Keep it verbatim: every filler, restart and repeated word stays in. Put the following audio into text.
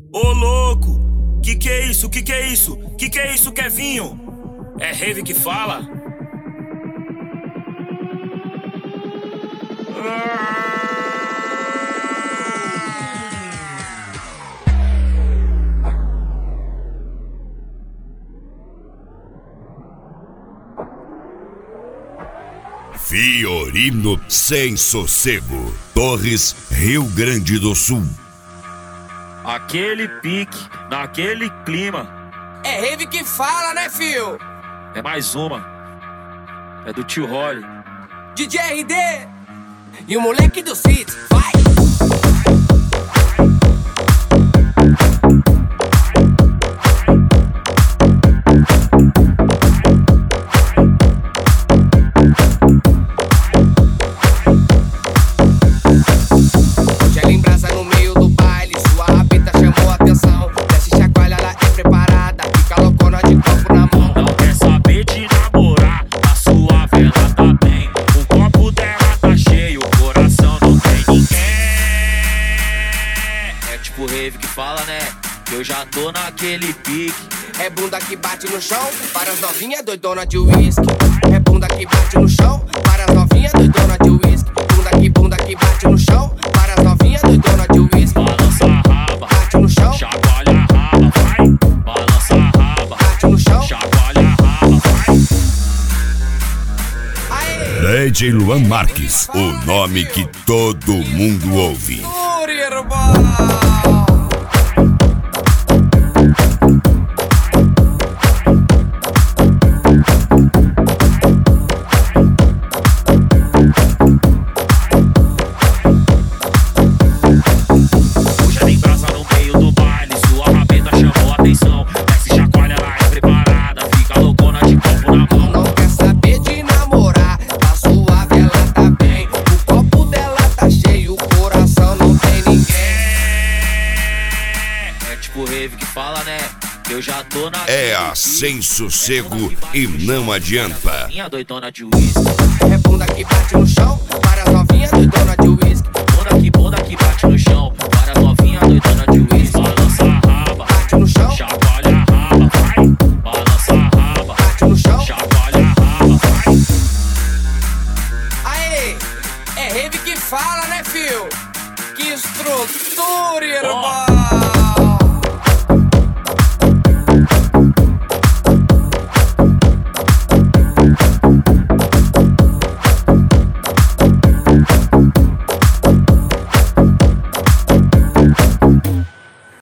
Ô louco, que que é isso, que que é isso, que que é isso, Kevinho? É rave que fala? Fiorino Sem Sossego, Torres, Rio Grande do Sul. Aquele pique, naquele clima. É rave que fala, né, fio? É mais uma. É do tio Holly. D J R D e o moleque do City, vai! Gela em brasa no meio do baile, sua rabita chamou a atenção. Desce chacoalha, ela é preparada, fica loucona de copo na mão. Não quer saber de namorar, a sua vela tá bem. O copo dela tá cheio, o coração não tem ninguém. É tipo rave que fala, né? Eu já tô naquele pique. É bunda que bate no chão, para as novinhas doidona de uísque. É bunda que bate no chão, para as novinhas doidona de uísque. Bunda que bunda que bate no chão, para as novinhas doidona de uísque. Balança a raba, bate no chão, chacoalha a raba, vai. Balança a raba, bate no chão, chacoalha a raba, vai. D J Luan Marques, o nome que todo mundo ouve. Uri, irmão. Rave que fala, né? Eu já tô na. É a Sem Sossego e não adianta. Minha doidona de uísque. É bunda que bate no chão, para as